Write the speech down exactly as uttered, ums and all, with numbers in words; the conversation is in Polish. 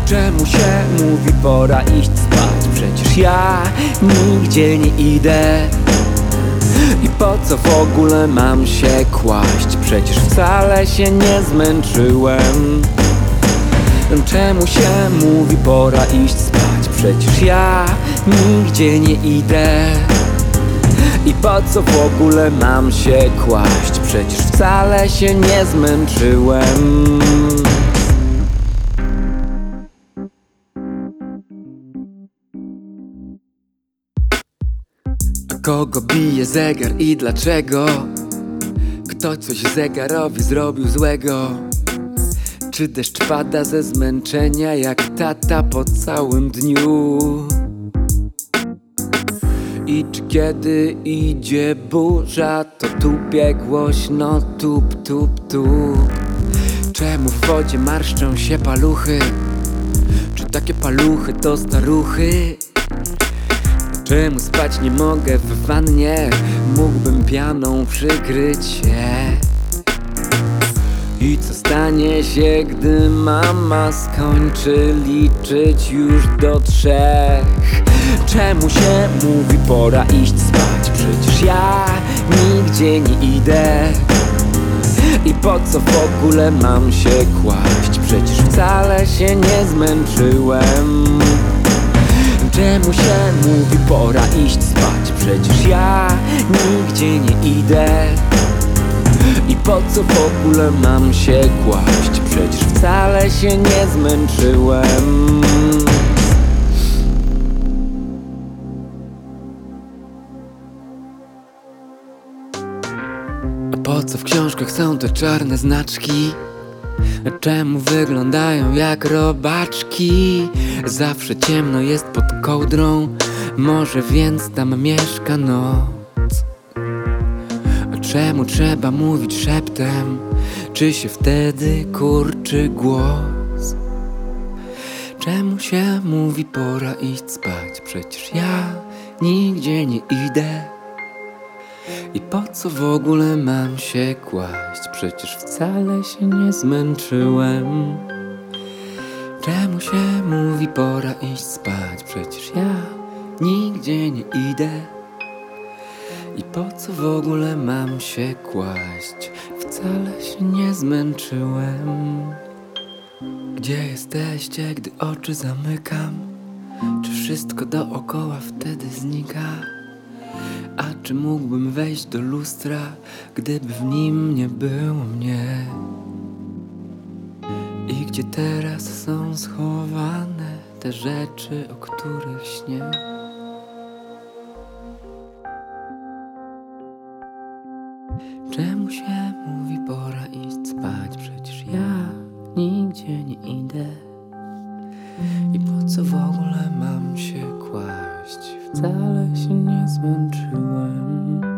Czemu się mówi pora iść spać? Przecież ja nigdzie nie idę. I po co w ogóle mam się kłaść? Przecież wcale się nie zmęczyłem. Czemu się mówi pora iść spać? Przecież ja nigdzie nie idę. I po co w ogóle mam się kłaść? Przecież wcale się nie zmęczyłem. A kogo bije zegar i dlaczego? Kto coś zegarowi zrobił złego? Czy deszcz pada ze zmęczenia jak tata po całym dniu? I czy kiedy idzie burza, to tupie głośno tup, tup, tup? Czemu w wodzie marszczą się paluchy? Czy takie paluchy to staruchy? Czemu spać nie mogę w wannie? Mógłbym pianą przykryć się. I co stanie się, gdy mama skończy liczyć już do trzech? Czemu się mówi pora iść spać? Przecież ja nigdzie nie idę. I po co w ogóle mam się kłaść? Przecież wcale się nie zmęczyłem. Czemu się mówi pora iść spać? Przecież ja nigdzie nie idę. I po co w ogóle mam się kłaść? Przecież wcale się nie zmęczyłem. A po co w książkach są te czarne znaczki? A czemu wyglądają jak robaczki? Zawsze ciemno jest pod kołdrą, może więc tam mieszka noc. Czemu trzeba mówić szeptem? Czy się wtedy kurczy głos? Czemu się mówi pora iść spać? Przecież ja nigdzie nie idę. I po co w ogóle mam się kłaść? Przecież wcale się nie zmęczyłem. Czemu się mówi pora iść spać? Przecież ja nigdzie nie idę. I po co w ogóle mam się kłaść? Wcale się nie zmęczyłem. Gdzie jesteście, gdy oczy zamykam? Czy wszystko dookoła wtedy znika? A czy mógłbym wejść do lustra, gdyby w nim nie było mnie? I gdzie teraz są schowane te rzeczy, o których śnię? Czemu się mówi pora iść spać? Przecież ja nigdzie nie idę. I po co w ogóle mam się kłaść? Wcale się nie zmęczyłem.